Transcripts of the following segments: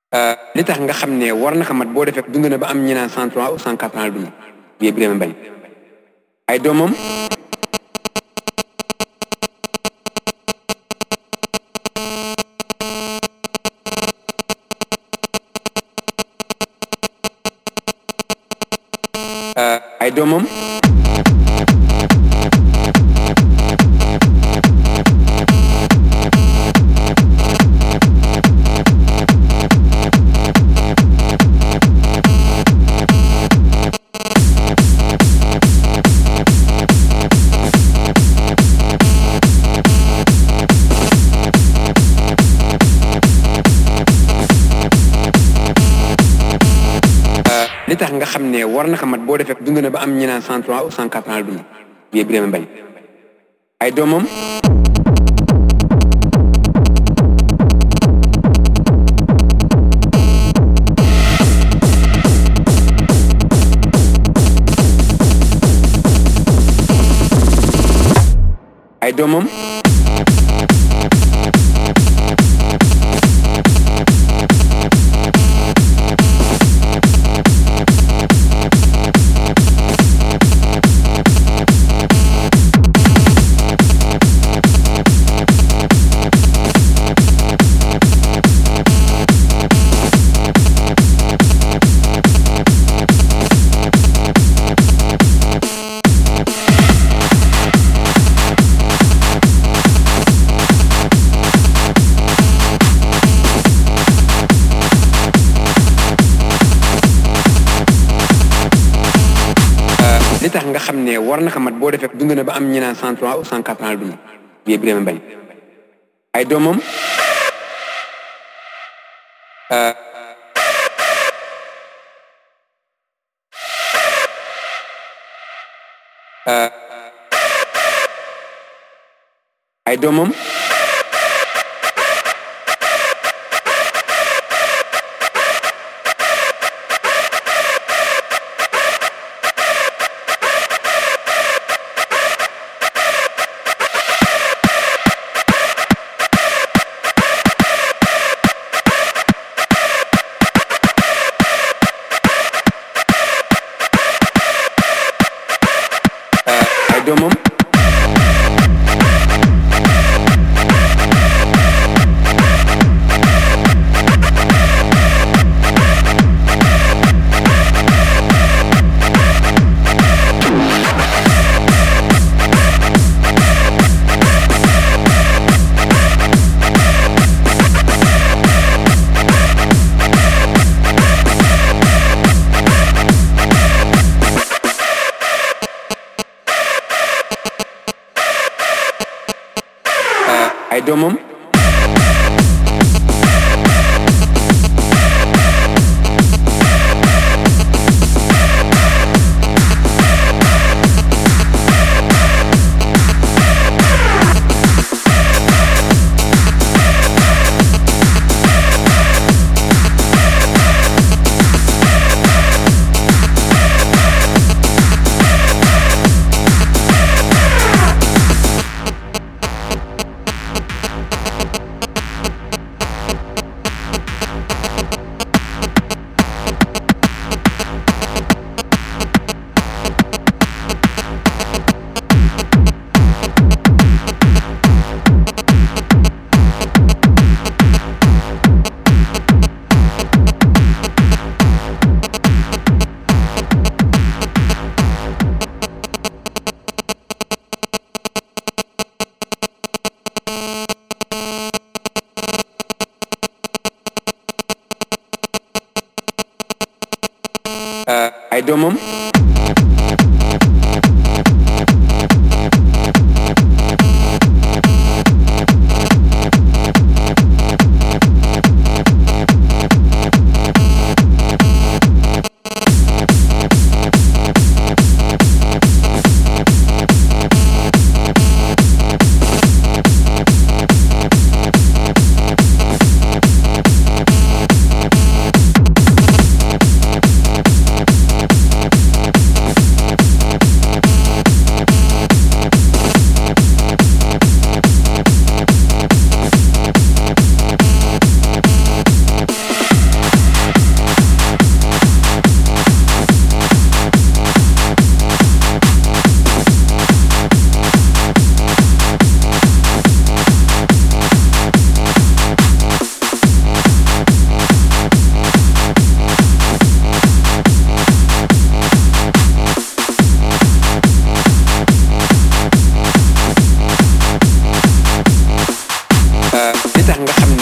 li tax nga xam ne war na ko mat boo defee dund na ba am ñu naan 103 ou 104 ans dund bii Birame Mbaye ay doomam ay doomam li tax nga xam ne war na ko mat boo defee dund na ba am ñu naan 103 ou 104 ans dund bii Birame Mbaye ay doomam ay doomam li tax nga xam ne war na ko mat boo defee dund na ba am ñu naan 103 ou 104 ans dund bii Birame Mbaye ay doomam ay doomam ay doomam ay doomam ay doomam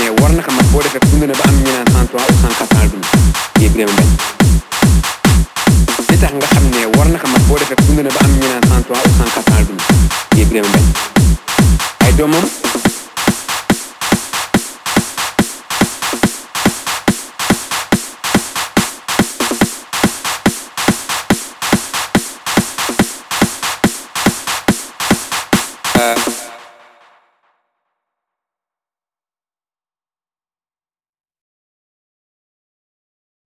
war na ko mat boo defee dund na ba am ñu naan 103 ou 104 ans dund yéen Birame Mbaye li tax nga xam ne war na ko mat boo defee dund na ba am ñu naan 103 ou 104 ans dund yéen Birame Mbaye ay doomam